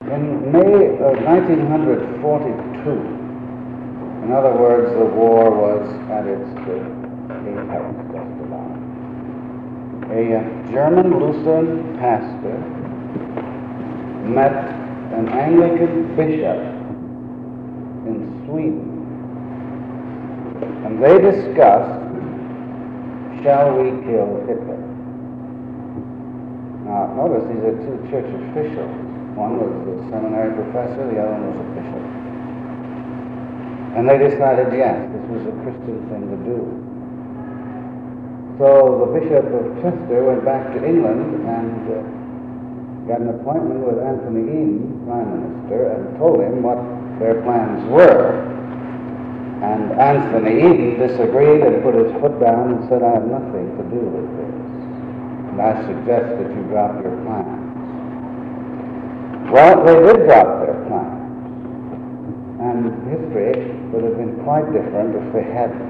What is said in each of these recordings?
In May of 1942, in other words, the war was at its apex, just about. A German Lutheran pastor met an Anglican bishop in Sweden, and they discussed, shall we kill Hitler? Now, notice these are two church officials. One was a seminary professor, the other one was a bishop. And they decided, yes, this was a Christian thing to do. So the Bishop of Chester went back to England and got an appointment with Anthony Eden, Prime Minister, and told him what their plans were. And Anthony Eden disagreed and put his foot down and said, I have nothing to do with this. And I suggest that you drop your plans. Well, they did drop their plans. And history would have been quite different if they hadn't.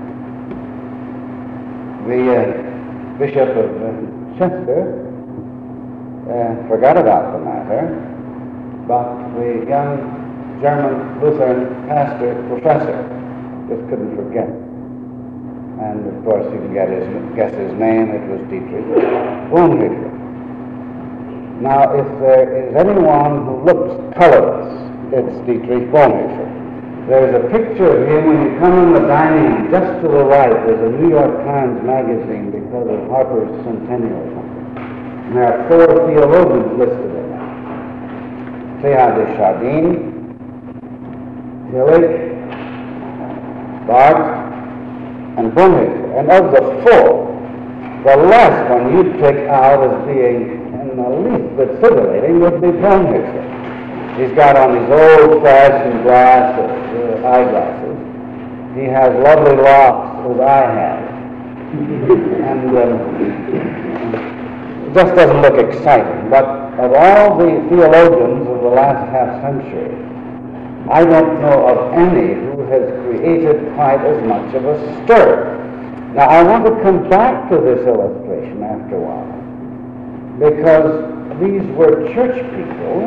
The Bishop of Chester forgot about the matter, but the young German Lutheran professor just couldn't forget it. And of course you can guess his name. It was Dietrich Bonhoeffer. Now, if there is anyone who looks colorless, it's Dietrich Bonhoeffer. There's a picture of him when you come in the dining room. Just to the right, there's a New York Times magazine because of Harper's centennial or something. And there are 4 theologians listed in that. Teilhard de Chardin, Tillich, Barth, and Bonhoeffer. And of the 4, the last one you'd pick out as being in the least bit scintillating would be Bonhoeffer. He's got on his old-fashioned eyeglasses. He has lovely locks as I have. And it just doesn't look exciting. But of all the theologians of the last half-century, I don't know of any who has created quite as much of a stir. Now, I want to come back to this illustration after a while, because these were church people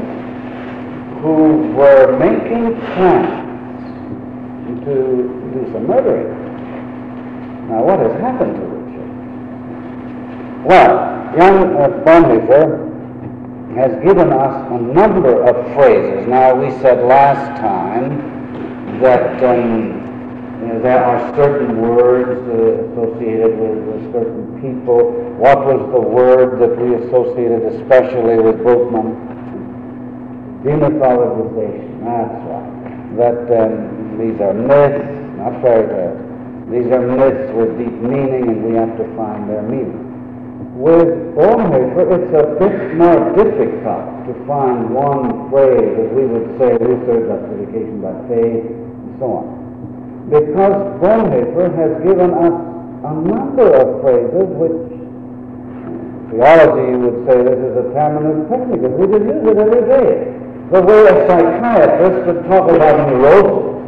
who were making plans to do some murdering. Now, what has happened to the church? Well, young Bonhoeffer has given us a number of phrases. Now, we said last time that there are certain words associated with certain people. What was the word that we associated especially with Bultmann? Demythologization, that's right. That these are myths, not fairy tales. These are myths with deep meaning, and we have to find their meaning. With Bonhoeffer, it's a bit more difficult to find one phrase, as we would say, Luther, justification by faith, and so on. Because Bonhoeffer has given us a number of phrases which, theology would say this is a terminus technicus. We just use it every day. The way a psychiatrist would talk about neurosis,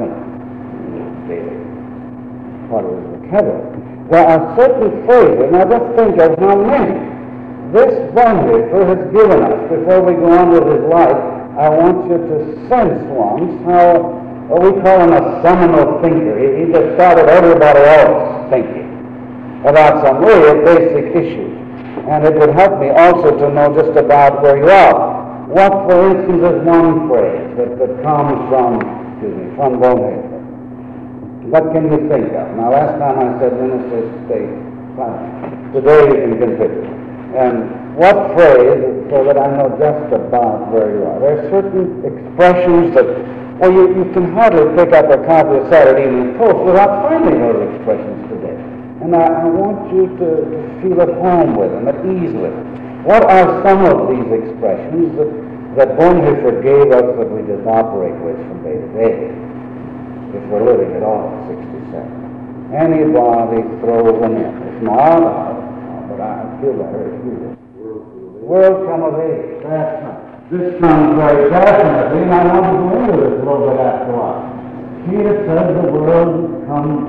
daily part of his vocabulary. There are certain phrases, now just think of how many this Bonhoeffer has given us. Before we go on with his life, I want you to sense once how, we call him a seminal thinker. He just started everybody else thinking about some really basic issues. And it would help me also to know just about where you are. What, for instance, is one phrase that comes from Bonhoeffer? What can you think of? Now, last time I said ministers stay silent. Today you can consider. And what phrase, so that I know just about where you are? There are certain expressions that, you can hardly pick up a copy of Saturday Evening Post without finding those expressions today. And I want you to feel at home with them, at ease with them. What are some of these expressions that Bonhoeffer gave us that we just operate with from day to day, if we're living at all at 67? Anybody throw them in. If not, but I feel better if you do. World come of age. That's right. This comes very definitely, and I want to go into this a little bit after a while. Here says the world come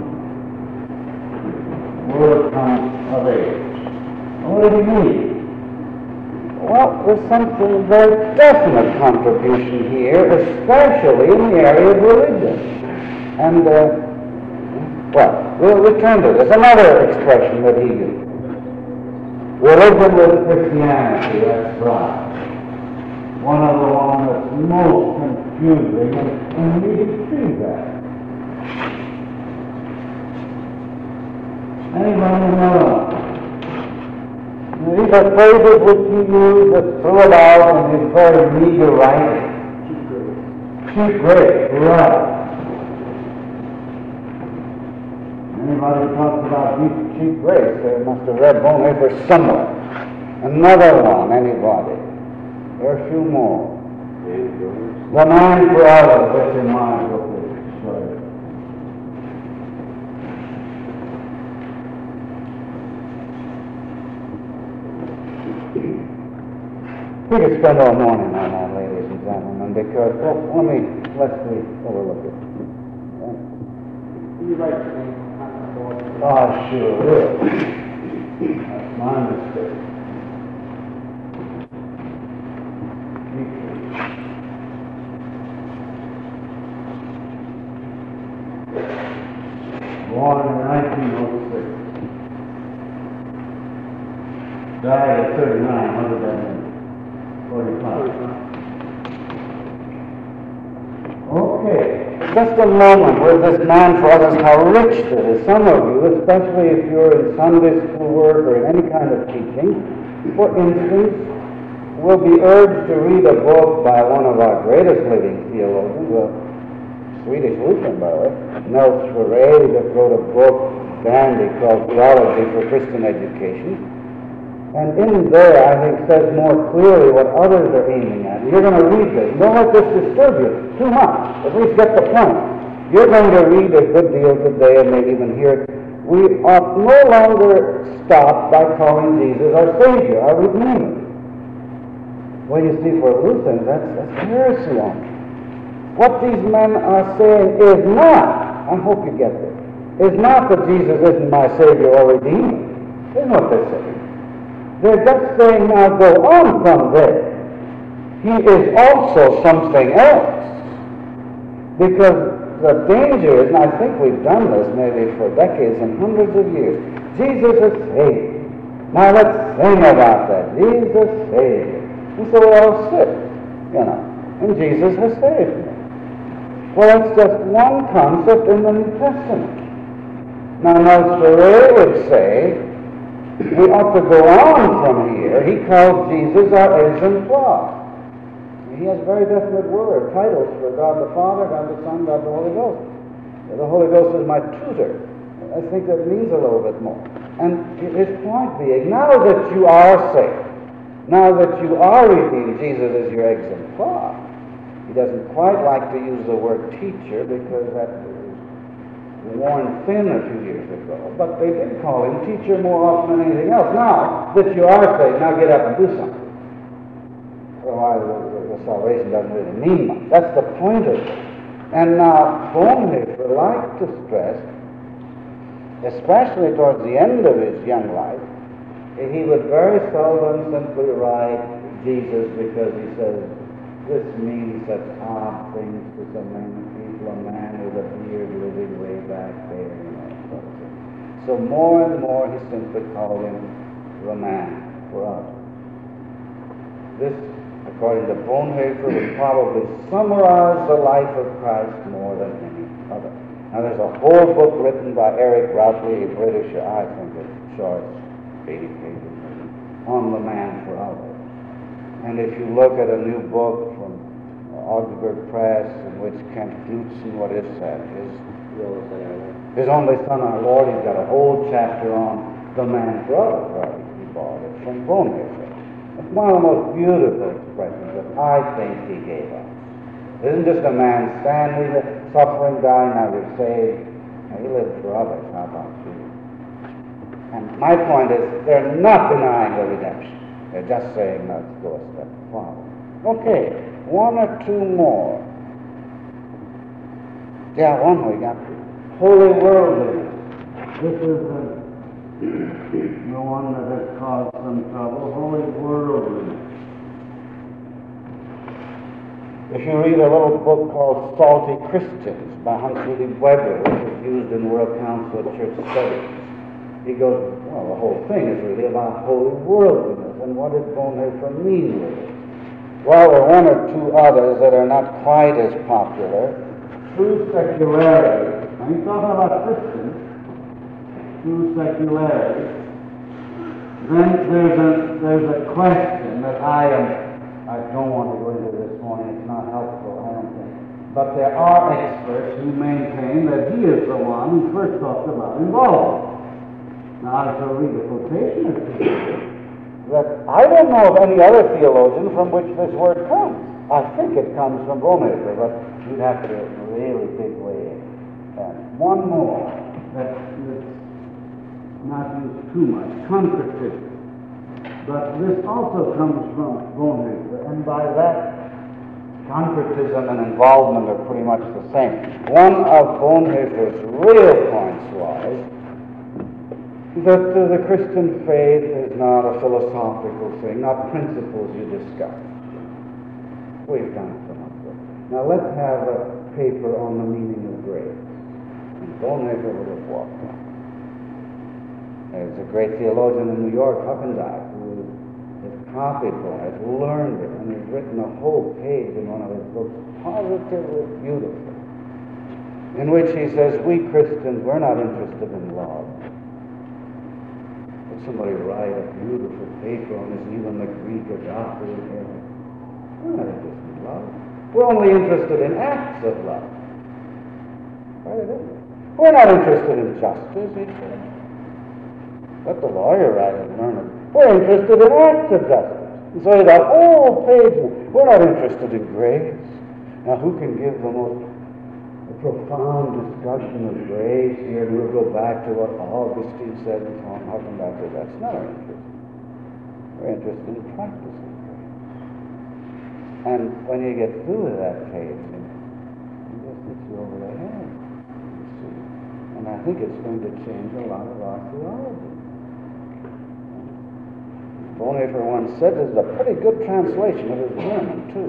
of age. What do you mean? Well, now, there's something very definite contribution here, especially in the area of religion. And, well, we'll return to this. Another expression that he used. Religion with Christianity, that's right. One of the ones that's most confusing, and we can see that. Anybody know? These are phrases which he used that threw it out in his very meager writing. Cheap grace, right. Anybody talks about cheap grace, they must have read Bonhoeffer somewhere. Another one, anybody? There are a few more. The Man for Others, that's in my book. We could spend all morning on that, ladies and gentlemen, because, let's overlook it. You write the name. Oh, sure. That's my mistake. Born in 1906. Died at 39. What did that mean? 45. Okay. Just a moment with this Man for Others, how rich this is. Some of you, especially if you're in Sunday school work or in any kind of teaching, for instance, will be urged to read a book by one of our greatest living theologians, a Swedish Lutheran, by the way, Nels Ferré. He just wrote a book, dandy, called Theology for Christian Education. And in there, I think, says more clearly what others are aiming at. You're going to read this. Don't let this disturb you too much. At least get the point. You're going to read a good deal today and maybe even hear it. We ought no longer stop by calling Jesus our Savior, our Redeemer. Well, you see, for Lutherans, that's heresy on it. What these men are saying is not, I hope you get this, is not that Jesus isn't my Savior or Redeemer. Isn't what they're saying. They're just saying, now go on from there. He is also something else. Because the danger is, and I think we've done this maybe for decades and hundreds of years, Jesus is Savior. Now let's sing about that. Jesus Savior. And so we all sit, and Jesus has saved me. Well, that's just one concept in the New Testament. Now, Nels Ferré would say, we ought to go on from here. He calls Jesus our exemplar. He has very definite titles for God the Father, God the Son, God the Holy Ghost. The Holy Ghost is my tutor. I think that means a little bit more. And his point being, now that you are saved, now that you are redeemed, Jesus is your exemplar. He doesn't quite like to use the word teacher because that worn thin a few years ago, but they did call him teacher more often than anything else. Now that you are saved, now get up and do something. Otherwise, the salvation doesn't really mean much. That's the point of it. And now, Bonhoeffer liked to stress, especially towards the end of his young life, he would very seldom simply write Jesus because he says, this means such odd things to so many people, a man with a beard living way back there, sort of thing. So more and more he simply called him the Man for Others. This, according to Bonhoeffer, would probably summarize the life of Christ more than any other. Now there's a whole book written by Eric Routley, a British, I think it's short, 80 pages, on the Man for Others. And if you look at a new book from Augsburg Press, in which Kent Knudsen, what is that? His Only Son, Our Lord, he's got a whole chapter on the Man for Others. He borrowed it from Bonhoeffer. It's one of the most beautiful expressions that I think he gave us. It isn't just a man standing there, suffering, dying, now you're saved. Now, he lived for others, how about you? And my point is, they're not denying the redemption. They're just saying, let's go a step forward. Okay, one or two more. Yeah, one we got. Holy worldliness. This is the one that has caused some trouble. Holy worldliness. If you read a little book called Salty Christians by Humphrey Weber, which is used in World Council of Church Studies, he goes, well, the whole thing is really about holy worldliness and what did Bonhoeffer mean with it. Well, there are one or two others that are not quite as popular. True secularity. Now, he's talking about Christians. True secularity. Then there's a question that I don't want to go into this morning. It's not helpful, I don't think. But there are experts who maintain that he is the one who first talked about involvement. Now, I shall read a quotation or two. That I don't know of any other theologian from which this word comes. I think it comes from Bonhoeffer, but you'd have to really dig way in. And one more that's not used too much, concretism. But this also comes from Bonhoeffer, and by that, concretism and involvement are pretty much the same. One of Bonhoeffer's real points was that the Christian faith is not a philosophical thing, not principles you discuss. We've done so much work. Now let's have a paper on the meaning of grace. And Bonhoeffer would have walked on. There's a great theologian in New York, Huckendijk, who has copied Bonhoeffer, learned it, and he's written a whole page in one of his books, positively beautiful, in which he says, we Christians, we're not interested in love. Somebody write a beautiful paper on this, even the Greek agape. We're not interested in love. We're only interested in acts of love. Right, isn't it? We're not interested in justice, he said. Let the lawyer write and learn it. We're interested in acts of justice. And so he's got whole pages. We're not interested in grace. Now, who can give the most profound discussion of grace here? And we'll go back to what Augustine said and so on, harken back to that's not our interest. We're interested in practicing grace. And when you get through with that page, it just hits you over the head, you see. And I think it's going to change a lot of our theology. Bonhoeffer once said this is a pretty good translation of his German, too.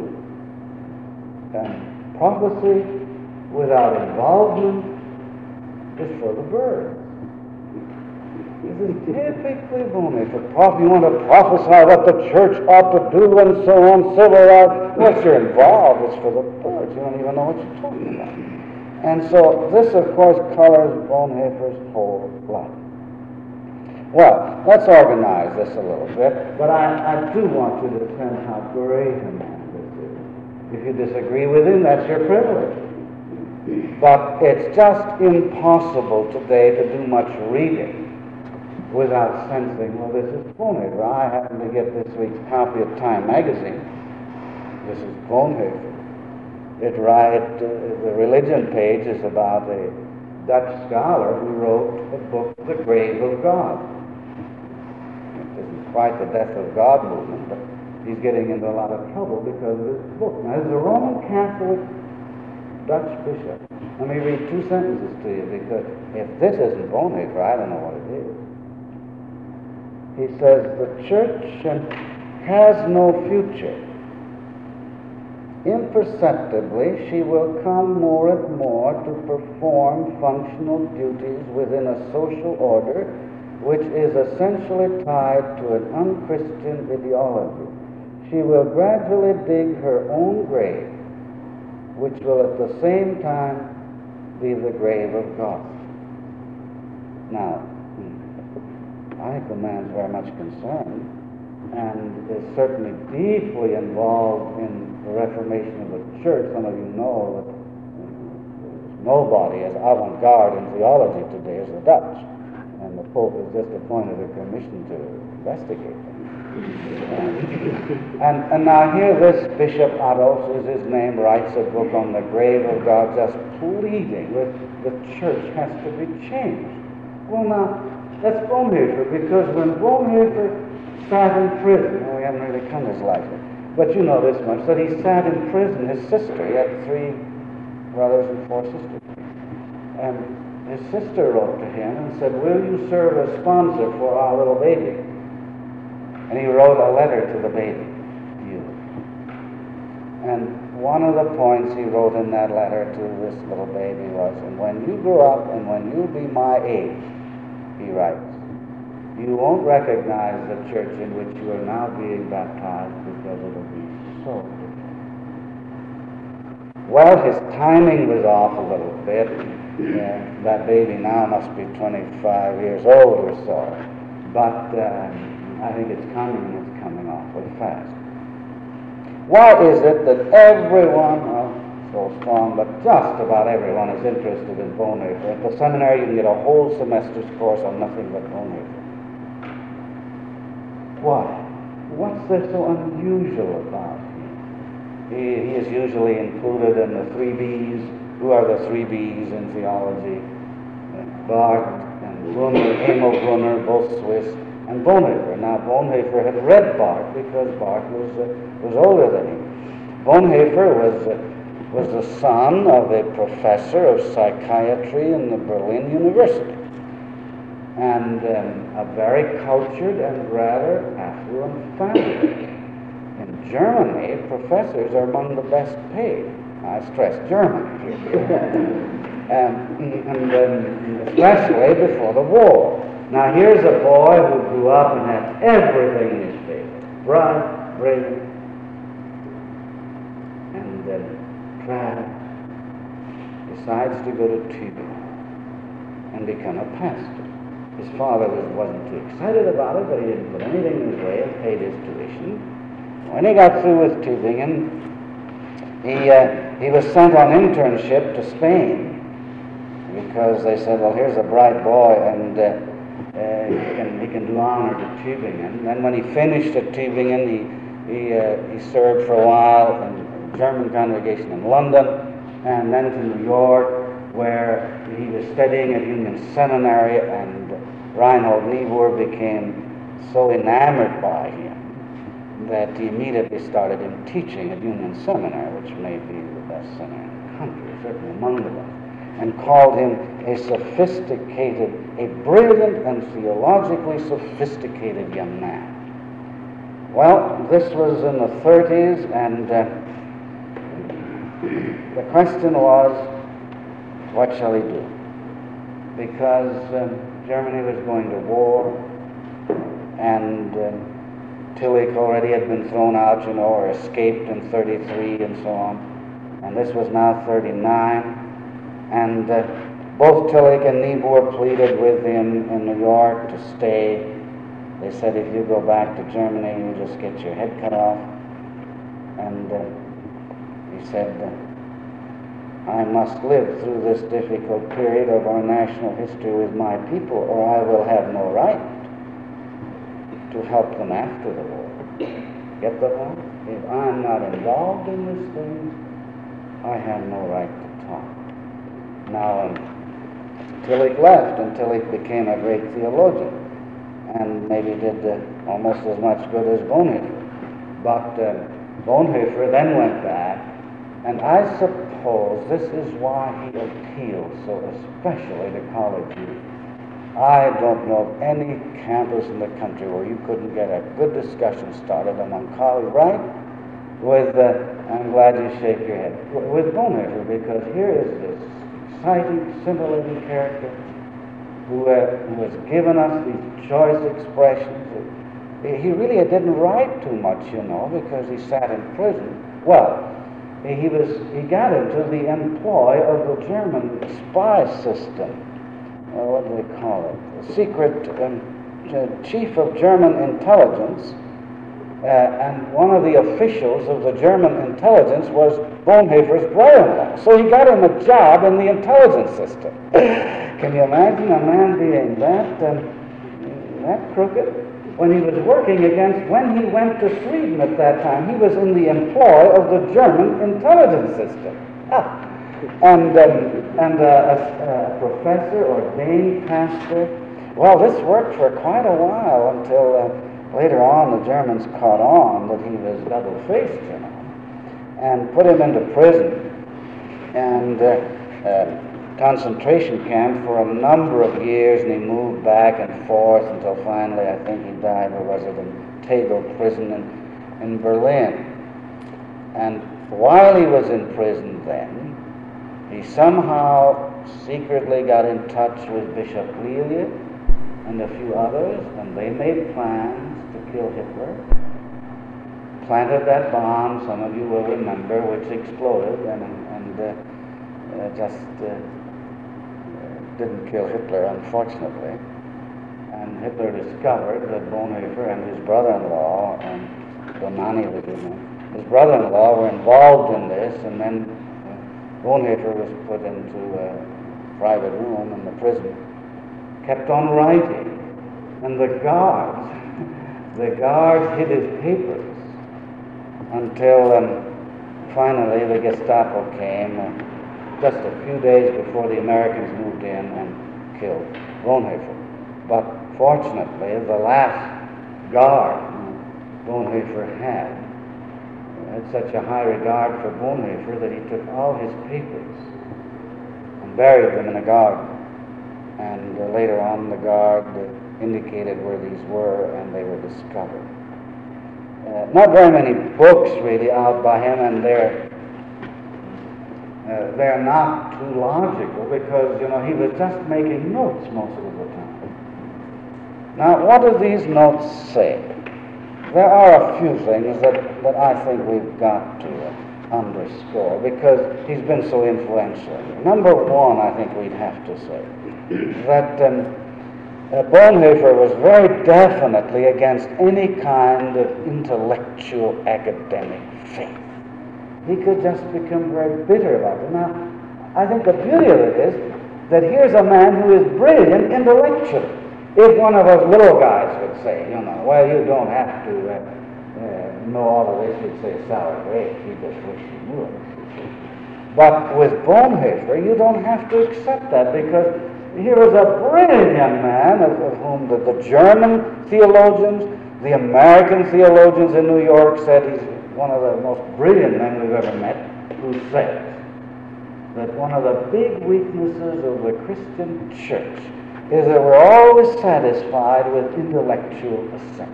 And prophecy without involvement is for the birds. This is typically Bonhoeffer. You want to prophesy what the church ought to do and so on, civil rights. Once you're involved, it's for the birds. You don't even know what you're talking about. And so this, of course, colors Bonhoeffer's whole life. Well, let's organize this a little bit, but I do want you to sense how great a man this is. If you disagree with him, that's your privilege. But it's just impossible today to do much reading without sensing, well, this is Bonhoeffer. I happen to get this week's copy of Time magazine. This is Bonhoeffer. The religion page is about a Dutch scholar who wrote a book, The Grave of God. It isn't quite the Death of God movement, but he's getting into a lot of trouble because of his book. Now, there's a Roman Catholic Dutch bishop. Let me read two sentences to you, because if this isn't Bonhoeffer, I don't know what it is. He says, the church has no future. Imperceptibly, she will come more and more to perform functional duties within a social order which is essentially tied to an unchristian ideology. She will gradually dig her own grave, which will at the same time be the grave of God. Now, I think the man's very much concerned and is certainly deeply involved in the reformation of the church. Some of you know that nobody as avant-garde in theology today as the Dutch, and the Pope has just appointed a commission to investigate them. And now here this Bishop Adolf is his name, writes a book on the grave of God, just pleading that the church has to be changed. Well, now, that's Bonhoeffer, because when Bonhoeffer sat in prison, we haven't really come this life, but you know this much, that he sat in prison, his sister, he had 3 brothers and 4 sisters, and his sister wrote to him and said, will you serve as sponsor for our little baby? And he wrote a letter to the baby, you. And one of the points he wrote in that letter to this little baby was, and when you grow up and when you be my age, he writes, you won't recognize the church in which you are now being baptized because it'll be so different. Well, his timing was off a little bit. That baby now must be 25 years old or so. But I think it's coming awfully fast. Why is it that everyone, so strong, but just about everyone is interested in Bonhoeffer? At the seminary you can get a whole semester's course on nothing but Bonhoeffer. Why? What's there so unusual about him? He is usually included in the 3 Bs. Who are the 3 Bs in theology? Barth and Brunner, Emil Brunner, both Swiss, and Bonhoeffer. Now, Bonhoeffer had read Barth because Barth was older than him. Bonhoeffer was the son of a professor of psychiatry in the Berlin University, and a very cultured and rather affluent family. In Germany, professors are among the best paid. I stress Germany here. and especially before the war. Now here's a boy who grew up and had everything in his favor. Bright, brilliant, and Pratt decides to go to Tübingen and become a pastor. His father wasn't too excited about it, but he didn't put anything in his way and paid his tuition. When he got through with Tübingen, he was sent on internship to Spain because they said, well, here's a bright boy and he can do honor to Tübingen. Then when he finished at Tübingen, he served for a while in a German congregation in London, and then to New York, where he was studying at Union Seminary, and Reinhold Niebuhr became so enamored by him that he immediately started him teaching at Union Seminary, which may be the best seminary in the country, certainly among the best, and called him a brilliant and theologically sophisticated young man. Well, this was in the 30s, and the question was, what shall he do? Because Germany was going to war, and Tillich already had been thrown out, or escaped in 33 and so on. And this was now 39. And both Tillich and Niebuhr pleaded with him in New York to stay. They said, if you go back to Germany, you just get your head cut off. And he said, I must live through this difficult period of our national history with my people, or I will have no right to help them after the war. Get the point? If I'm not involved in this thing, I have no right to talk. Now, Tillich left, and Tillich became a great theologian, and maybe did almost as much good as Bonhoeffer. But Bonhoeffer then went back, and I suppose this is why he appealed so especially to college youth. I don't know of any campus in the country where you couldn't get a good discussion started among college, right? With, I'm glad you shake your head, with Bonhoeffer, because here is this exciting, scintillating character who has given us these choice expressions. He really didn't write too much, because he sat in prison. Well, he got into the employ of the German spy system. What do they call it? The secret chief of German intelligence, and one of the officials of the German intelligence was Bonhoeffer's brother-in-law. So he got him a job in the intelligence system. Can you imagine a man being that crooked? When he was working when he went to Sweden at that time, he was in the employ of the German intelligence system. And a professor, ordained pastor. Well, this worked for quite a while until later on the Germans caught on that he was double-faced, and put him into prison and concentration camp for a number of years, and he moved back and forth until finally, I think he died, or was it in Tegel prison in Berlin. And while he was in prison then, he somehow secretly got in touch with Bishop Lilliet and a few others, and they made plans to kill Hitler. Planted that bomb, some of you will remember, which exploded and just didn't kill Hitler, unfortunately. And Hitler discovered that Bonhoeffer and his brother-in-law, and Bonani was his name, his brother-in-law were involved in this, and then Bonhoeffer was put into a private room in the prison, kept on writing, and the guards hid his papers until finally the Gestapo came just a few days before the Americans moved in and killed Bonhoeffer. But fortunately, the last guard Bonhoeffer had such a high regard for Bonhoeffer that he took all his papers and buried them in a garden. And later on, the guard indicated where these were, and they were discovered. Not very many books really out by him, and they're not too logical because, he was just making notes most of the time. Now, what do these notes say? There are a few things that I think we've got to underscore because he's been so influential. Number one, I think we'd have to say that Bonhoeffer was very definitely against any kind of intellectual academic faith. He could just become very bitter about it. Now, I think the beauty of it is that here's a man who is brilliant intellectually. If one of us little guys would say, well, you don't have to know all of this, you'd say, sour grapes, you just wish you knew it. But with Bonhoeffer, you don't have to accept that because he was a brilliant young man of whom the German theologians, the American theologians in New York said he's one of the most brilliant men we've ever met, who says that one of the big weaknesses of the Christian church is that we're always satisfied with intellectual assent.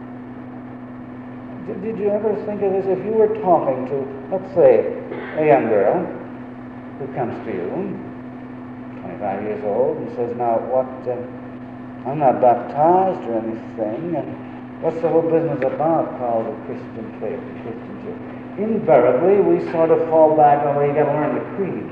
Did you ever think of this? If you were talking to, let's say, a young girl who comes to you, 25 years old, and says, now, I'm not baptized or anything, and what's the whole business about called the Christian faith, the Christian church? Invariably, we sort of fall back on, well, you got to learn the creed.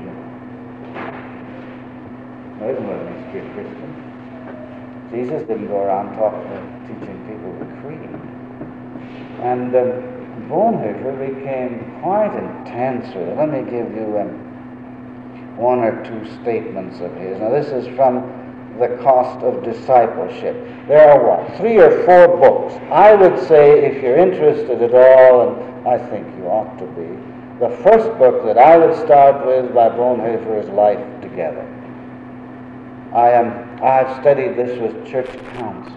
There isn't what it means to be a Christian. Jesus didn't go around teaching people the creed. And Bonhoeffer became quite intense with it. Let me give you one or two statements of his. Now, this is from The Cost of Discipleship. There are 3 or 4 books. I would say, if you're interested at all, and I think you ought to be, the first book that I would start with by Bonhoeffer is Life Together. I've studied this with church councils,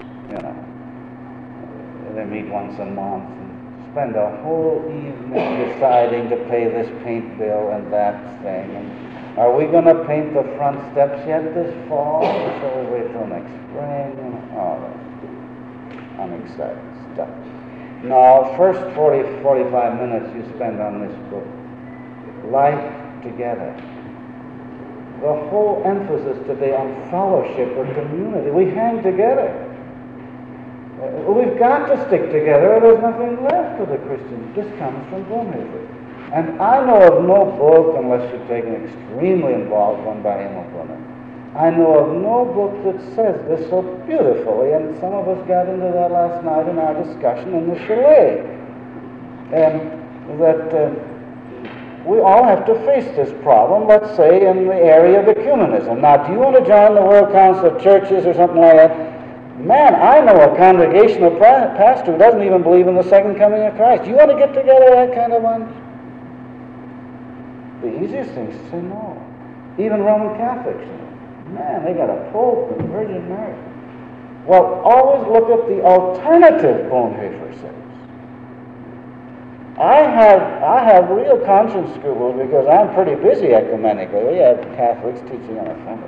They meet once a month and spend a whole evening deciding to pay this paint bill and that thing. And are we going to paint the front steps yet this fall? Shall we wait till next spring? All that unexciting stuff. Now, first 45 minutes you spend on this book, Life Together. The whole emphasis today on fellowship or community. We hang together. We've got to stick together or there's nothing left of the Christians. This comes from Bonhoeffer. And I know of no book, unless you take an extremely involved one by Emil Brunner, I know of no book that says this so beautifully, and some of us got into that last night in our discussion in the chalet, we all have to face this problem, let's say, in the area of ecumenism. Now, do you want to join the World Council of Churches or something like that? Man, I know a congregational pastor who doesn't even believe in the second coming of Christ. Do you want to get together that kind of one? The easiest thing is to say no. Even Roman Catholics, man, they got a Pope and Virgin Mary. Well, always look at the alternative, Bonhoeffer says. I have real conscience scruples because I'm pretty busy ecumenically. We have Catholics teaching on a Sunday.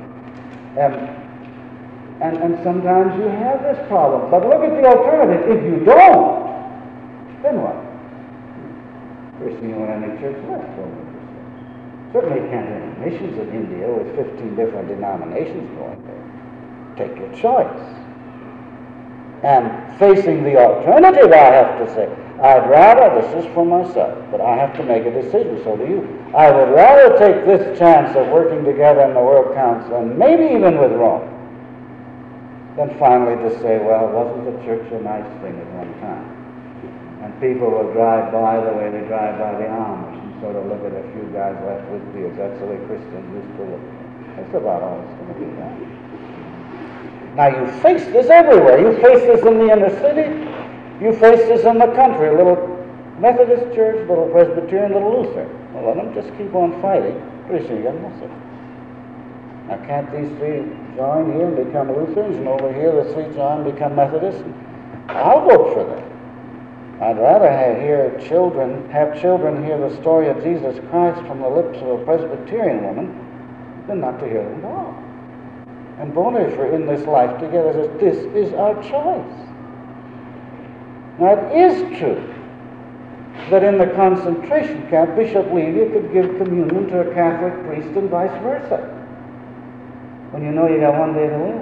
And sometimes you have this problem. But look at the alternative. If you don't, then what? You're new in any church left. Certainly you can't have missions in India with 15 different denominations going there. Take your choice. And facing the alternative, I have to say, I'd rather, this is for myself, but I have to make a decision, so do you. I would rather take this chance of working together in the World Council, and maybe even with Rome, than finally to say, well, wasn't the church a nice thing at one time? And people will drive by the way they drive by the Amish and sort of look at a few guys left with beards. That's the way Christians used to look. That's about all it's going to be done. Now you face this everywhere. You face this in the inner city. You face this in the country. A little Methodist church, a little Presbyterian, a little Lutheran. Well, let them just keep on fighting. Pretty soon you got nothing. Now can't these three join here and become Lutherans, and over here the three join and become Methodists? I'll vote for that. I'd rather have children hear the story of Jesus Christ from the lips of a Presbyterian woman than not to hear them at all. And Bonhoeffer in this life together says, this is our choice. Now it is true that in the concentration camp, Bishop Levy could give communion to a Catholic priest and vice versa. When you know you got one day to live.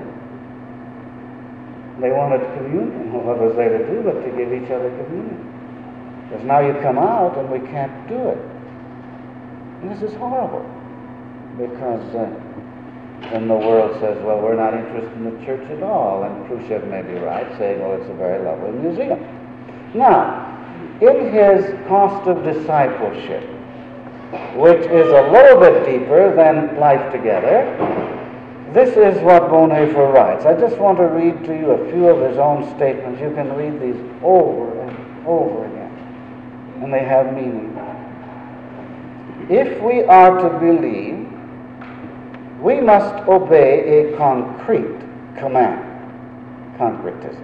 They wanted communion. What was there to do but to give each other communion? Because now you come out and we can't do it. And this is horrible. Because then the world says, well, we're not interested in the church at all. And Khrushchev may be right, saying, well, it's a very lovely museum. Now, in his Cost of Discipleship, which is a little bit deeper than Life Together, this is what Bonhoeffer writes. I just want to read to you a few of his own statements. You can read these over and over again, and they have meaning. If we are to believe, we must obey a concrete command, concretism.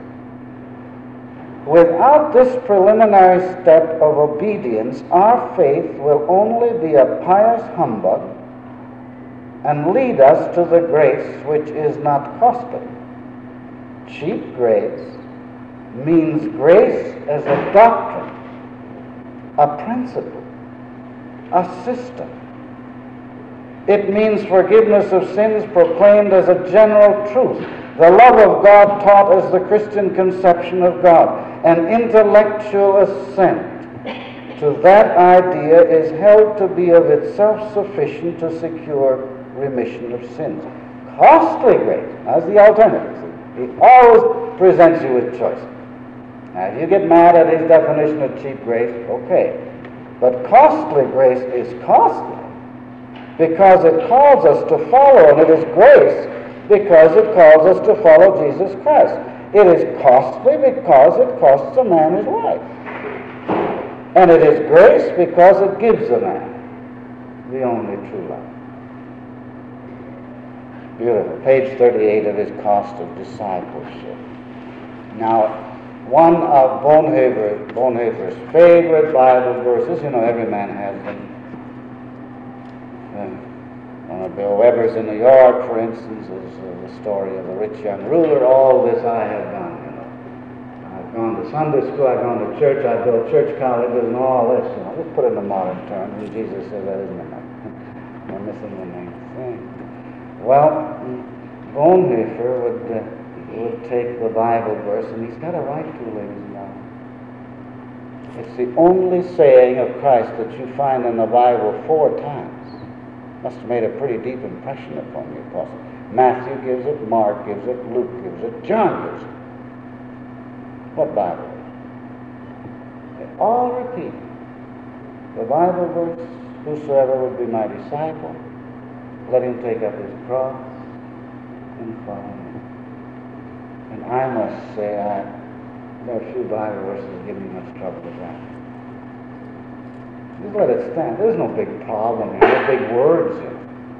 Without this preliminary step of obedience, our faith will only be a pious humbug and lead us to the grace which is not costly. Cheap grace means grace as a doctrine, a principle, a system. It means forgiveness of sins proclaimed as a general truth, the love of God taught as the Christian conception of God, an intellectual assent to that idea is held to be of itself sufficient to secure remission of sins. Costly grace, as the alternative. He always presents you with choices. Now, if you get mad at his definition of cheap grace, okay. But costly grace is costly because it calls us to follow, and it is grace because it calls us to follow Jesus Christ. It is costly because it costs a man his life. And it is grace because it gives a man the only true life. Beautiful. Page 38 of his Cost of Discipleship. Now, one of Bonhoeffer's favorite Bible verses, you know, every man has them. One of Bill Weber's in New York, for instance, is the story of the rich young ruler. All this I have done, you know. I've gone to Sunday school, I've gone to church, I've built church colleges and all this, you know. Just put it in the modern terms, and Jesus says that isn't enough. We're missing the main thing. Well, Bonhoeffer would take the Bible verse, and he's got a right to, ladies and gentlemen. It's the only saying of Christ that you find in the Bible 4 times. Must have made a pretty deep impression upon the apostle. Matthew gives it, Mark gives it, Luke gives it, John gives it. What Bible? They all repeat the Bible verse, whosoever would be my disciple, let him take up his cross and follow me. And I must say, there are a few Bible verses that give me much trouble with that. Just let it stand. There's no big problem here, no big words here.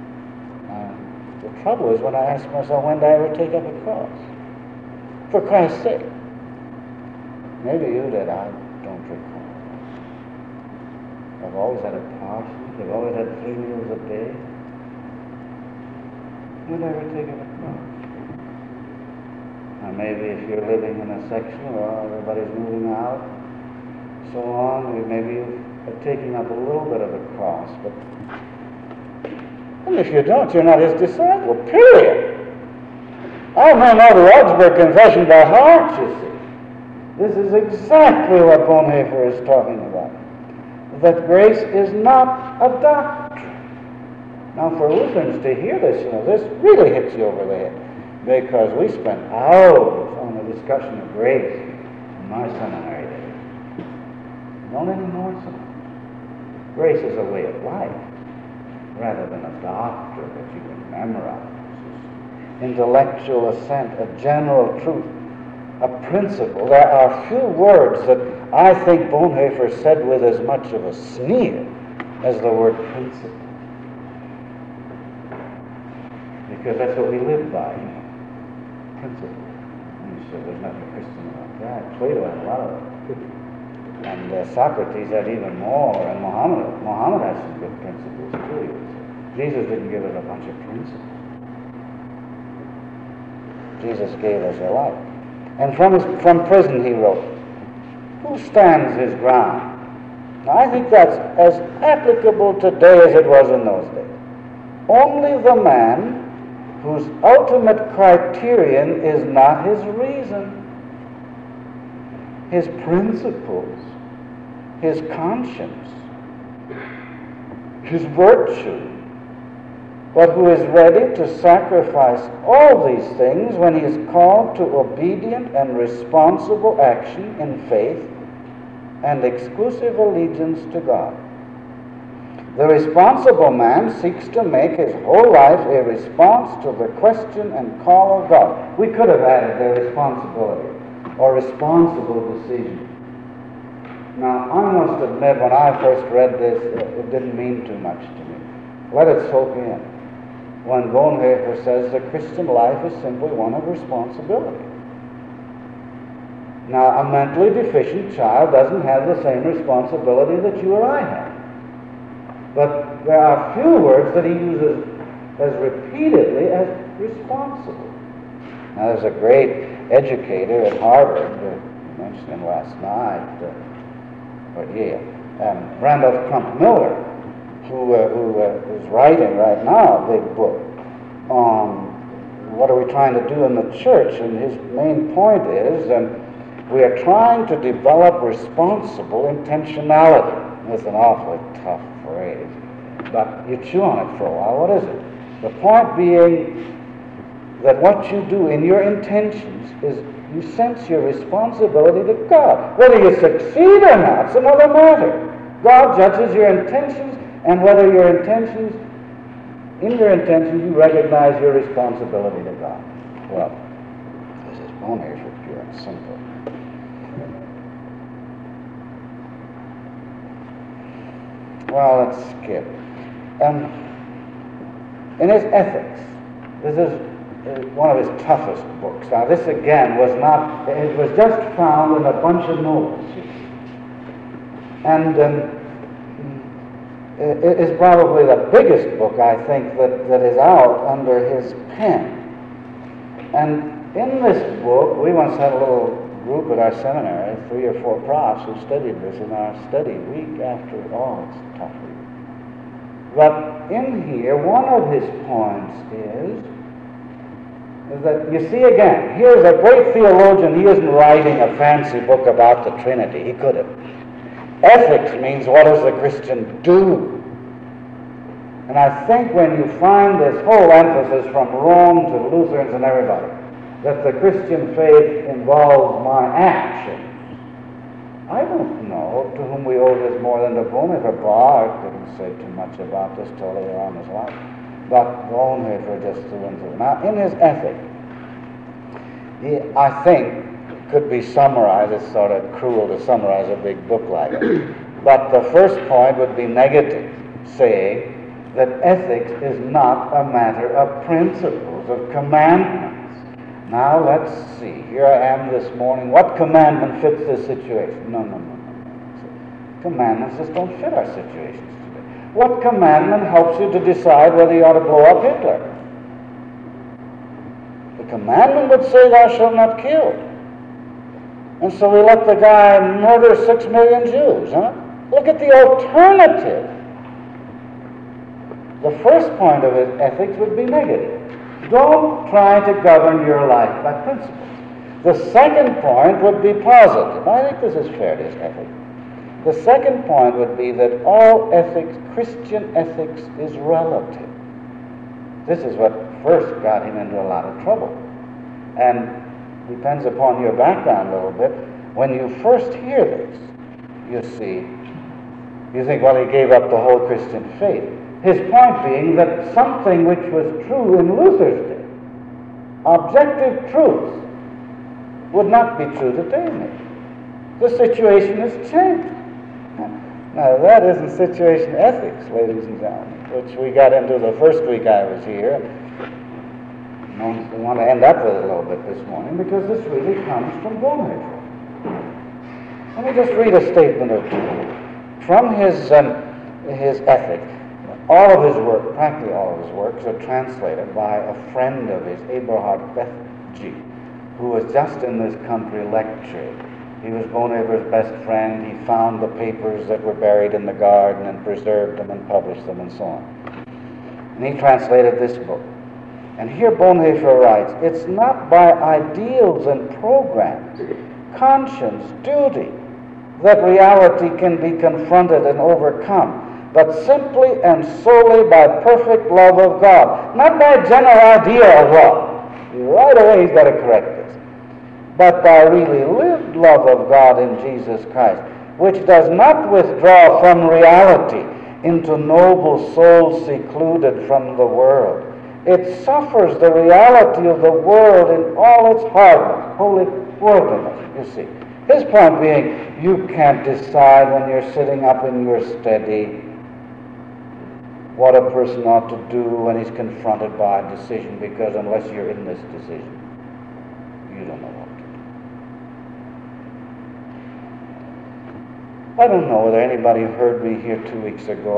The trouble is when I ask myself, when did I ever take up a cross? For Christ's sake. Maybe you did, I don't recall. I've always had a parsonage, I've always had 3 meals a day. When did I ever take up a cross? Now maybe if you're living in a section where everybody's moving out, so on, maybe you've taking up a little bit of the cross, but and if you don't, you're not his disciple, period. I may know the Augsburg Confession by heart, you see. This is exactly what Bonhoeffer is talking about. That grace is not a doctrine. Now, for Lutherans to hear this, this really hits you over the head, because we spent hours on a discussion of grace in my seminary days. Don't anymore, so. Grace is a way of life, rather than a doctrine that you can memorize. Intellectual assent, a general truth, a principle. There are few words that I think Bonhoeffer said with as much of a sneer as the word principle. Because that's what we live by, principle. And you say, there's nothing Christian about that. Plato had a lot of it. And Socrates had even more, and Muhammad has some good principles too. Jesus didn't give us a bunch of principles. Jesus gave us a life. And from prison he wrote, who stands his ground? Now, I think that's as applicable today as it was in those days. Only the man whose ultimate criterion is not his reason, his principles, his conscience, his virtue, but who is ready to sacrifice all these things when he is called to obedient and responsible action in faith and exclusive allegiance to God. The responsible man seeks to make his whole life a response to the question and call of God. We could have added their responsibility or responsible decision. Now, I must admit, when I first read this, it didn't mean too much to me. Let it soak in. When Bonhoeffer says the Christian life is simply one of responsibility. Now, a mentally deficient child doesn't have the same responsibility that you or I have. But there are few words that he uses as repeatedly as responsible. Now, there's a great educator at Harvard, I mentioned him last night, Randolph Crump Miller, who is writing right now a big book on what are we trying to do in the church, and his main point is we are trying to develop responsible intentionality. That's an awfully tough phrase, but you chew on it for a while. What is it? The point being that what you do in your intentions is you sense your responsibility to God. Whether you succeed or not is another matter. God judges your intentions, and whether in your intentions you recognize your responsibility to God. Well, this is Bonhoeffer, pure and simple. Well, let's skip. In his Ethics, this is one of his toughest books. Now, this again was just found in a bunch of notes. And it is probably the biggest book, I think, that is out under his pen. And in this book, we once had a little group at our seminary, 3 or 4 profs who studied this in our study week after. Oh, it's tough. But in here, one of his points is that, you see again, here's a great theologian. He isn't writing a fancy book about the Trinity. He could have. Ethics means, what does the Christian do? And I think when you find this whole emphasis from Rome to Lutherans and everybody, that the Christian faith involves my actions, I don't know to whom we owe this more than to Bonhoeffer. Barth couldn't say too much about this till later on in his life, but Bonhoeffer just threw into it. Now, in his Ethic, I think, could be summarized. It's sort of cruel to summarize a big book like it. But the first point would be negative, saying that ethics is not a matter of principles, of commandments. Now let's see. Here I am this morning. What commandment fits this situation? No. Commandments just don't fit our situations today. What commandment helps you to decide whether you ought to blow up Hitler? The commandment would say, thou shalt not kill. And so we let the guy murder 6 million Jews, huh? Look at the alternative. The first point of ethics would be negative. Don't try to govern your life by principles. The second point would be positive. I think this is fair to ethics. The second point would be that all ethics, Christian ethics, is relative. This is what first got him into a lot of trouble. And depends upon your background a little bit. When you first hear this, you see, you think, well, he gave up the whole Christian faith. His point being that something which was true in Luther's day, objective truth, would not be true today, maybe. The situation has changed. Now, that isn't situation ethics, ladies and gentlemen, which we got into the first week I was here. We want to end up with it a little bit this morning, because this really comes from Bonhoeffer. Let me just read a statement or two from his ethic. All of his work, practically all of his works, are translated by a friend of his, Eberhard Bethge, who was just in this country lecturing. He was Bonhoeffer's best friend. He found the papers that were buried in the garden and preserved them and published them and so on. And he translated this book. And here Bonhoeffer writes, it's not by ideals and programs, conscience, duty, that reality can be confronted and overcome, but simply and solely by perfect love of God. Not by a general idea of love. Right away he's got to correct this. But by really lived love of God in Jesus Christ, which does not withdraw from reality into noble souls secluded from the world. It suffers the reality of the world in all its hardness, holy worldliness, you see. His point being, you can't decide when you're sitting up in your study what a person ought to do when he's confronted by a decision, because unless you're in this decision, you don't know what to do. I don't know whether anybody heard me here 2 weeks ago.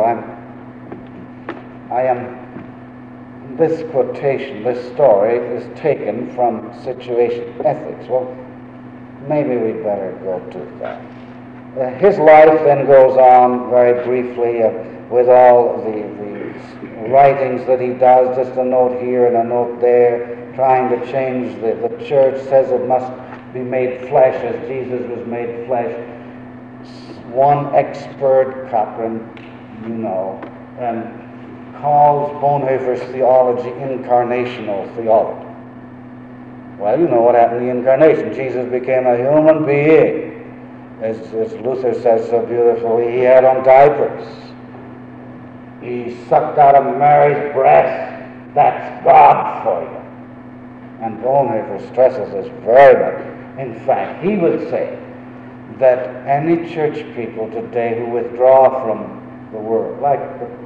This quotation, this story, is taken from Situation Ethics. Well, maybe we'd better go to that. His life then goes on very briefly with all the writings that he does, just a note here and a note there, trying to change the church, says it must be made flesh as Jesus was made flesh. One expert, Cochrane, you know, and calls Bonhoeffer's theology incarnational theology. Well, you know what happened in the incarnation. Jesus became a human being. As Luther says so beautifully, he had on diapers. He sucked out of Mary's breast. That's God for you. And Bonhoeffer stresses this very much. In fact, he would say that any church people today who withdraw from the Word, like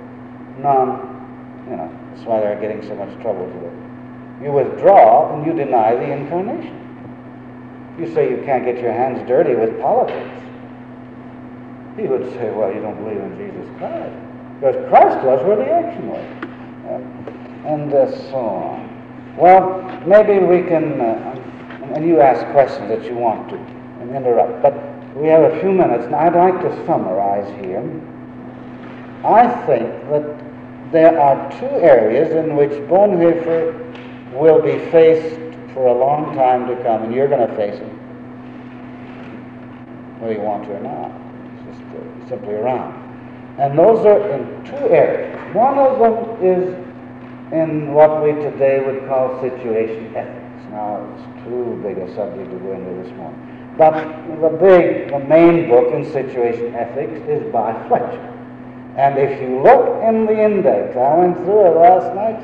that's why they're getting so much trouble today. You withdraw and you deny the incarnation. You say you can't get your hands dirty with politics. He would say, well, you don't believe in Jesus Christ. Because Christ was where the action was. And so on. Well, maybe we can, and you ask questions that you want to, and interrupt. But we have a few minutes, and I'd like to summarize here. I think that there are two areas in which Bonhoeffer will be faced for a long time to come, and you're going to face him, whether you want to or not. It's just simply around. And those are in two areas. One of them is in what we today would call situation ethics. Now, it's too big a subject to go into this morning. But the main book in situation ethics is by Fletcher. And if you look in the index, I went through it last night,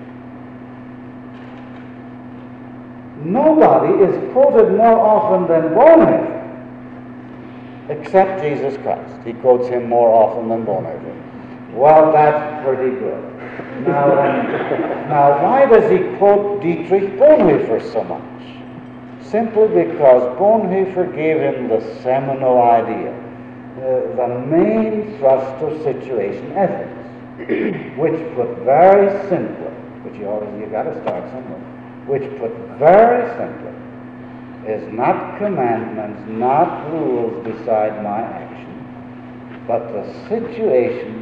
nobody is quoted more often than Bonhoeffer, except Jesus Christ. He quotes him more often than Bonhoeffer. Well, that's pretty good. Now, why does he quote Dietrich Bonhoeffer so much? Simply because Bonhoeffer gave him the seminal idea, the main thrust of situation ethics, which put very simply, which you got to start somewhere, which put very simply, is not commandments, not rules decide my action, but the situation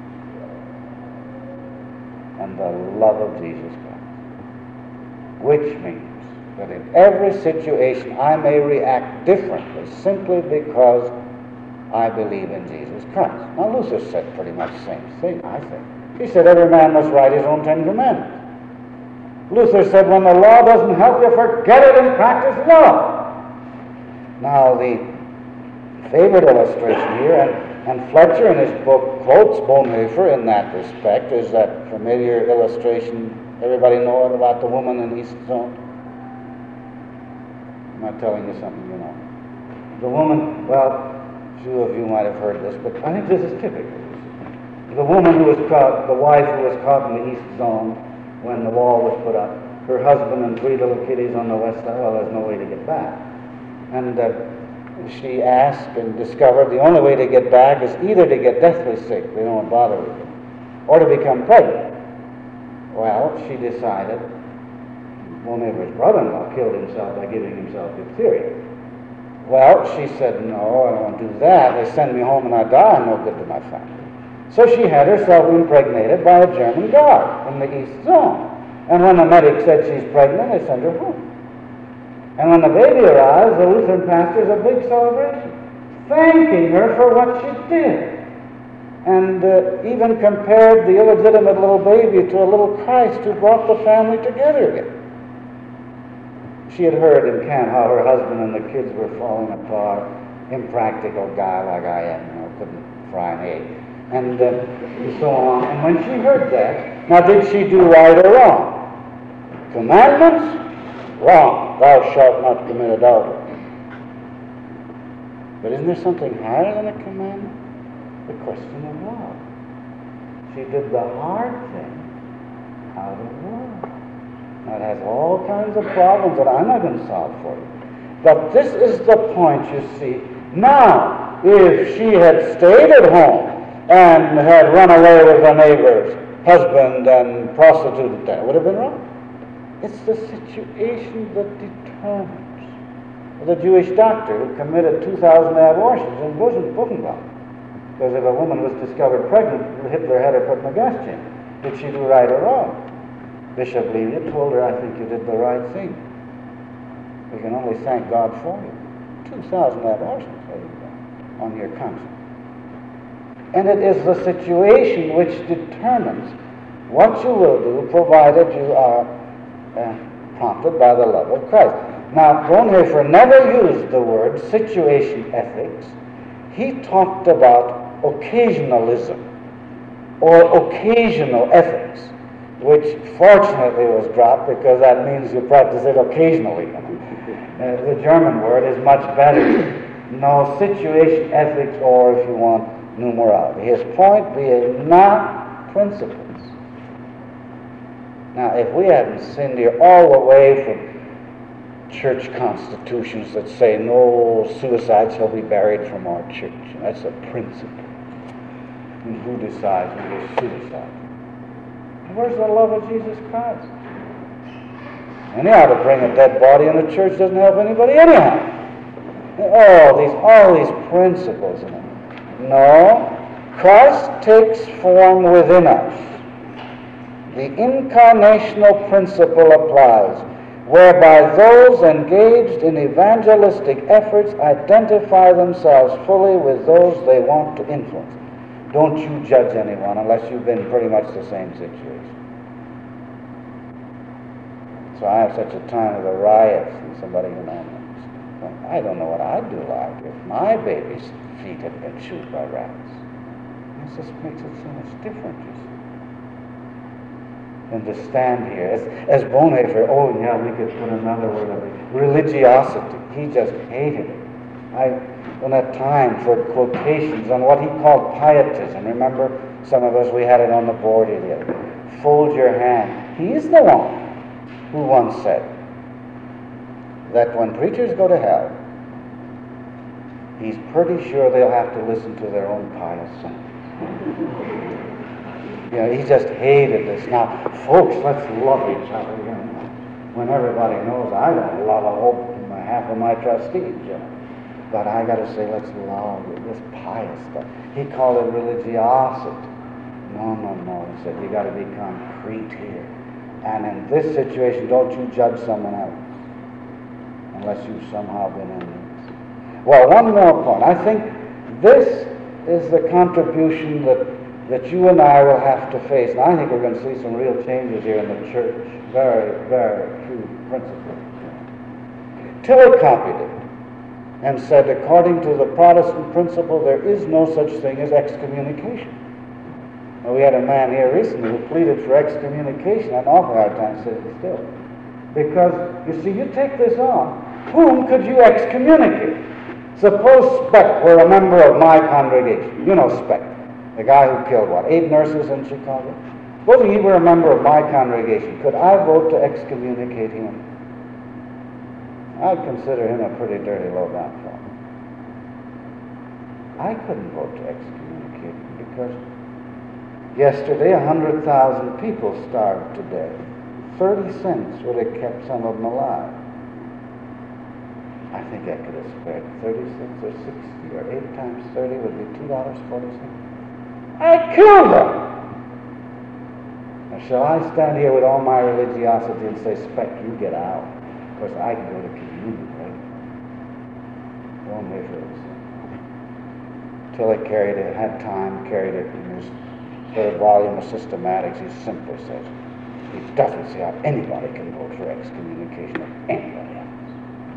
and the love of Jesus Christ, which means that in every situation I may react differently simply because I believe in Jesus Christ. Now, Luther said pretty much the same thing, I think. He said every man must write his own 10 Commandments. Luther said when the law doesn't help you, forget it and practice love. Now, the favorite illustration here, and Fletcher in his book quotes Bonhoeffer in that respect, is that familiar illustration everybody know it about the woman in East Zone. I'm not telling you something you know. The woman, well, few of you might have heard this, but I think this is typical. The woman who was caught, the wife who was caught in the East Zone when the wall was put up, her husband and 3 little kiddies on the west side, well, there's no way to get back. And she asked and discovered the only way to get back is either to get deathly sick, they don't bother with it, or to become pregnant. Well, she decided, Bonhoeffer's brother-in-law killed himself by giving himself diphtheria. Well, she said, no, I won't do that. They send me home and I die, I'm no good to my family. So she had herself impregnated by a German guard in the East Zone. And when the medic said she's pregnant, they sent her home. And when the baby arrives, the Lutheran pastor is a big celebration, thanking her for what she did. And even compared the illegitimate little baby to a little Christ who brought the family together again. She had heard in camp how her husband and the kids were falling apart, impractical guy like I am, couldn't fry an egg, and so on. And when she heard that, now did she do right or wrong? Commandments? Wrong. Thou shalt not commit adultery. But isn't there something higher than a commandment? The question of love. She did the hard thing out of love. Now, it has all kinds of problems that I'm not going to solve for you. But this is the point, you see. Now, if she had stayed at home and had run away with her neighbor's husband and prostituted that, would have been wrong. It's the situation that determines. The Jewish doctor who committed 2,000 abortions in Buchenwald, because if a woman was discovered pregnant, Hitler had her put in a gas chamber. Did she do right or wrong? Bishop Lelia told her, I think you did the right thing. We can only thank God for you. 2,000 abortions on your conscience. And it is the situation which determines what you will do, provided you are prompted by the love of Christ. Now, Bonhoeffer never used the word situation ethics. He talked about occasionalism or occasional ethics, which fortunately was dropped because that means you practice it occasionally. The German word is much better. No, situation ethics, or if you want, numerology. His point being not principles. Now, if we haven't sinned here all the way from church constitutions that say no suicide shall be buried from our church, that's a principle. And who decides when there's suicide? Where's the love of Jesus Christ? Anyhow, to bring a dead body in the church doesn't help anybody anyhow. All these principles in it. No, Christ takes form within us. The incarnational principle applies, whereby those engaged in evangelistic efforts identify themselves fully with those they want to influence. Don't you judge anyone unless you've been pretty much the same situation. So I have such a time of the riots and somebody, I don't know what I'd do like if my baby's feet had been chewed by rats. This just makes it so much different, you see. And to stand here, as Bonhoeffer, we could put another word of it, religiosity. He just hated it. I don't have time for quotations on what he called pietism. Remember, some of us, we had it on the board here the other day. Fold your hand. He's the one who once said that when preachers go to hell, he's pretty sure they'll have to listen to their own pious sermons. He just hated this. Now, folks, let's love each other. When everybody knows I don't love half of my trustees. But I got to say, let's love this pious stuff. He called it religiosity. No. He said, you got to be concrete here. And in this situation, don't you judge someone else unless you've somehow been in this. Well, one more point. I think this is the contribution that you and I will have to face. And I think we're going to see some real changes here in the church. Very, very true principle. Tillich copied it and said, according to the Protestant principle, there is no such thing as excommunication. Well, we had a man here recently who pleaded for excommunication. An awful hard time sitting still. Because, you see, you take this on. Whom could you excommunicate? Suppose Speck were a member of my congregation. You know Speck, the guy who killed, 8 nurses in Chicago? Supposing he were a member of my congregation, could I vote to excommunicate him? I'd consider him a pretty dirty, low-down fellow. I couldn't vote to excommunicate him because yesterday 100,000 people starved to death. 30 cents would have kept some of them alive. I think I could have spared 30 cents or 60 or 8 times 30 would be $2.40. I killed them! Now, shall I stand here with all my religiosity and say, Speck, you get out? Of course, I can go to communion, right? Don't measure it. Till he carried it, had time, carried it in his third volume of Systematics. He simply says, he doesn't see how anybody can vote for excommunication of anybody else.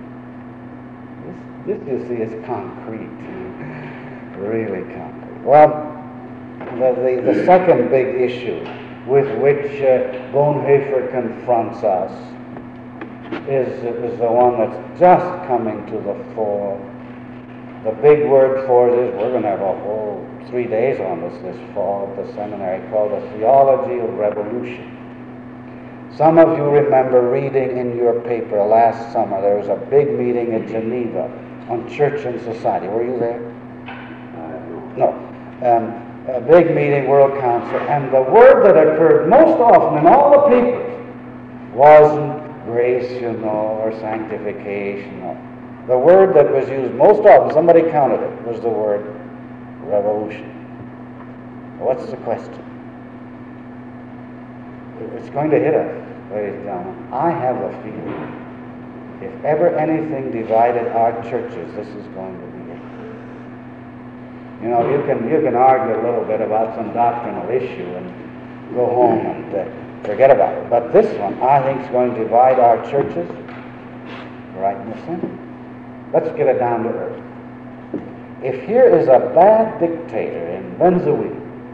This you see, is concrete, really concrete. Well, the second big issue with which Bonhoeffer confronts us is the one that's just coming to the fore. The big word for it is, we're going to have a whole 3 days on this fall at the seminary, called the theology of revolution. Some of you remember reading in your paper last summer, there was a big meeting in Geneva on church and society. Were you there? No. A big meeting, World Council, and the word that occurred most often in all the papers wasn't grace, or sanctification. The word that was used most often, somebody counted it, was the word revolution. What's the question? It's going to hit us, ladies and gentlemen. I have a feeling if ever anything divided our churches, this is going to be it. You can argue a little bit about some doctrinal issue and go home and forget about it. But this one, I think, is going to divide our churches right in the center. Let's get it down to earth. If here is a bad dictator in Venezuela,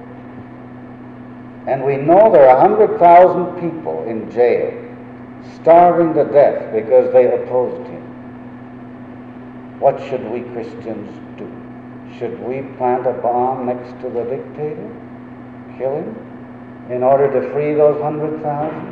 and we know there are 100,000 people in jail starving to death because they opposed him, what should we Christians do? Should we plant a bomb next to the dictator? Kill him? In order to free those 100,000?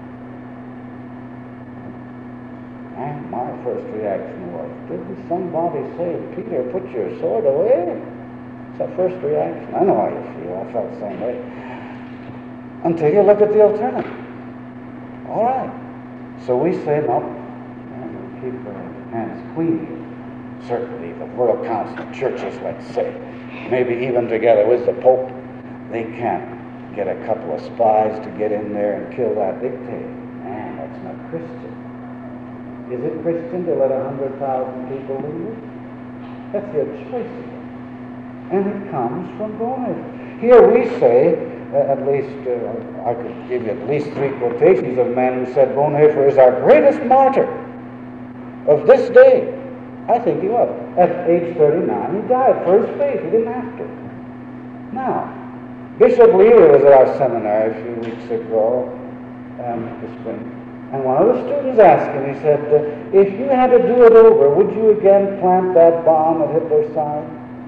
And my first reaction was, didn't somebody say, Peter, put your sword away? It's the first reaction. I know how you feel. I felt the same way. Until you look at the alternative. All right. So we say, no, we'll keep our hands clean here. Certainly the World Council of Churches, let's say, maybe even together with the Pope, they can't get a couple of spies to get in there and kill that dictator. Man, that's not Christian. Is it Christian to let 100,000 people leave? That's your choice. And it comes from Bonhoeffer. Here we say, at least, I could give you at least 3 quotations of men who said Bonhoeffer is our greatest martyr of this day. I think he was. At age 39, he died for his faith. He didn't have to. Now, Bishop Leader was at our seminary a few weeks ago, this spring. And one of the students asked him, he said, if you had to do it over, would you again plant that bomb at Hitler's side?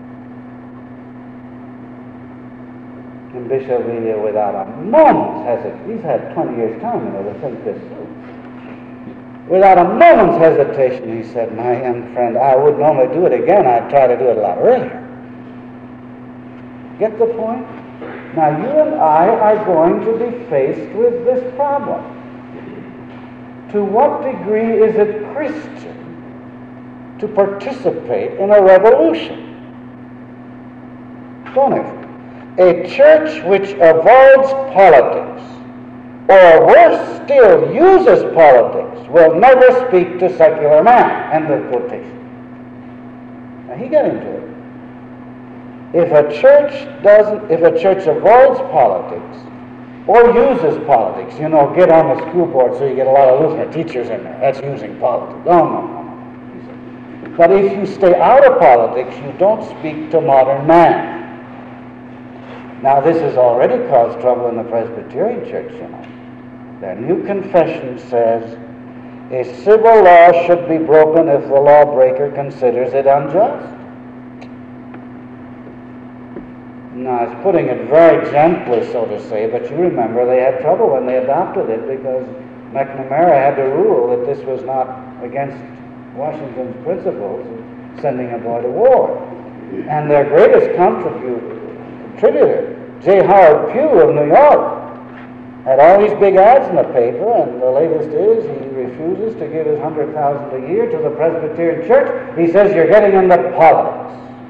And Bishop Leader, without a moment's hesitation, he's had 20 years' time, to think this through. Without a moment's hesitation, he said, my young friend, I wouldn't only do it again, I'd try to do it a lot earlier. Get the point? Now, you and I are going to be faced with this problem. To what degree is it Christian to participate in a revolution. Don't it? A church which avoids politics, or worse still, uses politics, will never speak to secular man. End of quotation. Now he got into it. If a church avoids politics, or uses politics, get on the school board so you get a lot of Lutheran teachers in there, that's using politics. No. But if you stay out of politics, you don't speak to modern man. Now, this has already caused trouble in the Presbyterian Church, Their new confession says, a civil law should be broken if the lawbreaker considers it unjust. Now, it's putting it very gently, so to say, but you remember they had trouble when they adopted it because McNamara had to rule that this was not against Washington's principles of sending a boy to war. And their greatest contributor, J. Howard Pugh of New York, had all these big ads in the paper, and the latest is he refuses to give his $100,000 a year to the Presbyterian Church. He says you're getting into politics.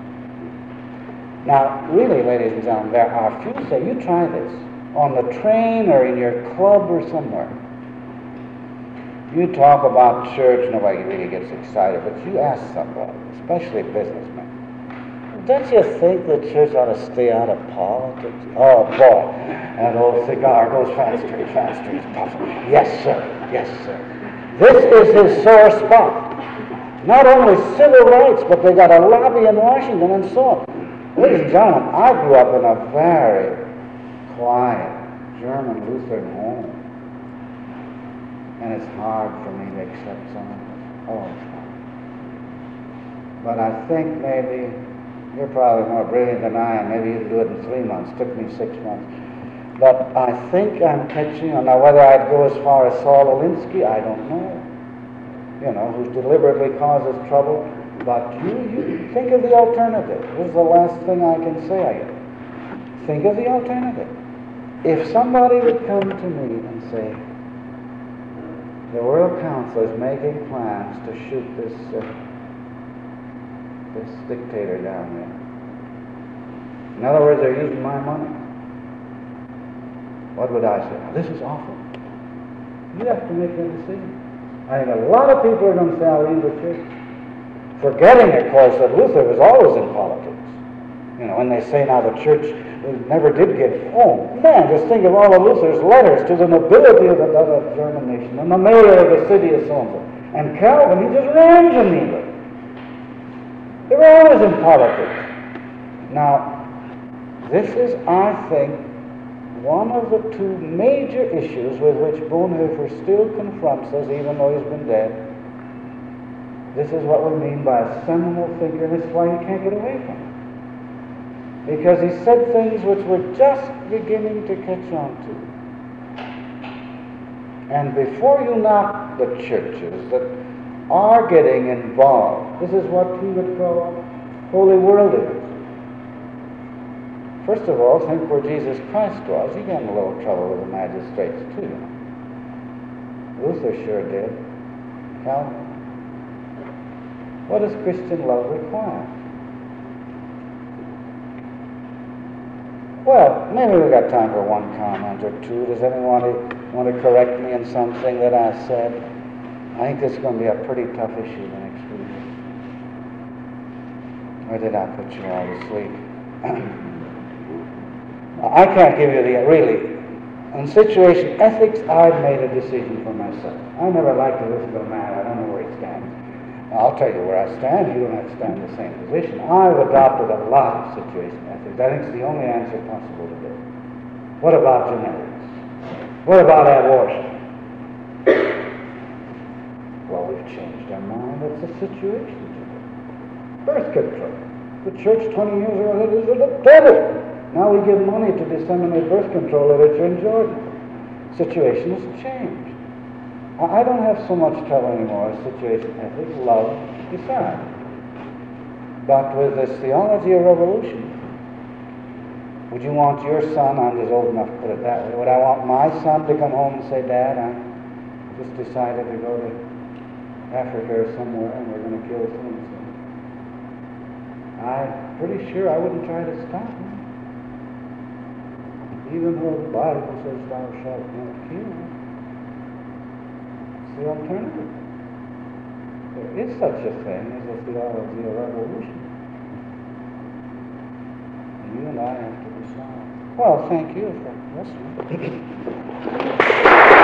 Now, really, ladies and gentlemen, there are few say, you try this on the train or in your club or somewhere. You talk about church, nobody really gets excited, but you ask somebody, especially businessmen, don't you think the church ought to stay out of politics? Oh, boy, that old cigar goes faster and faster. He's puffing. Yes, sir. Yes, sir. This is his sore spot. Not only civil rights, but they got a lobby in Washington and so on. Ladies and gentlemen, I grew up in a very quiet German Lutheran home. And it's hard for me to accept some of it. Oh, it's hard. But I think maybe you're probably more brilliant than I am. Maybe you'd do it in 3 months. It took me 6 months. But I think I'm catching on. Now, whether I'd go as far as Saul Alinsky, I don't know. Who deliberately causes trouble. But you think of the alternative. This is the last thing I can say. Think of the alternative. If somebody would come to me and say, the World Council is making plans to shoot this dictator down there. In other words, they're using my money. What would I say? Now, this is awful. You have to make a decision. I think a lot of people are going to say, I'll leave the church. Forgetting, of course, that Luther was always in politics. When they say now the church never did get, oh man, just think of all of Luther's letters to the nobility of the German nation, and the mayor of the city of so-and-so. And Calvin, he just ran Geneva. They were always in politics. Now, this is, I think, one of the two major issues with which Bonhoeffer still confronts us, even though he's been dead. This is what we mean by a seminal thinker, and this is why you can't get away from it. Because he said things which we're just beginning to catch on to. And before you knock the churches that are getting involved, this is what he would call holy worldliness. First of all, think where Jesus Christ was. He got in a little trouble with the magistrates too. Luther sure did. Calvin. What does Christian love require? Well, maybe we've got time for one comment or two. Does anyone want to correct me in something that I said? I think this is going to be a pretty tough issue the next week. Or did I put you all to sleep? I can't give you really. On situation ethics, I've made a decision for myself. I never like to listen to a man. I don't know where he stands. I'll tell you where I stand. You don't have to stand in the same position. I've adopted a lot of situation ethics. I think it's the only answer possible to do. What about genetics? What about abortion? Well, we've changed our mind. That's the situation. Birth control. The church 20 years ago said this is the devil. Now we give money to disseminate birth control literature in Jordan. Situation has changed. I don't have so much trouble anymore with situation ethics, love, decide. But with this theology of revolution, would you want your son, I'm just old enough to put it that way, would I want my son to come home and say, Dad, I just decided to go to Africa or somewhere, and we're going to kill so and so. I'm pretty sure I wouldn't try to stop him. Even though the Bible says thou shalt not kill. It's the alternative. There is such a thing as a theology of evolution. And you and I have to decide. Well, thank you for listening.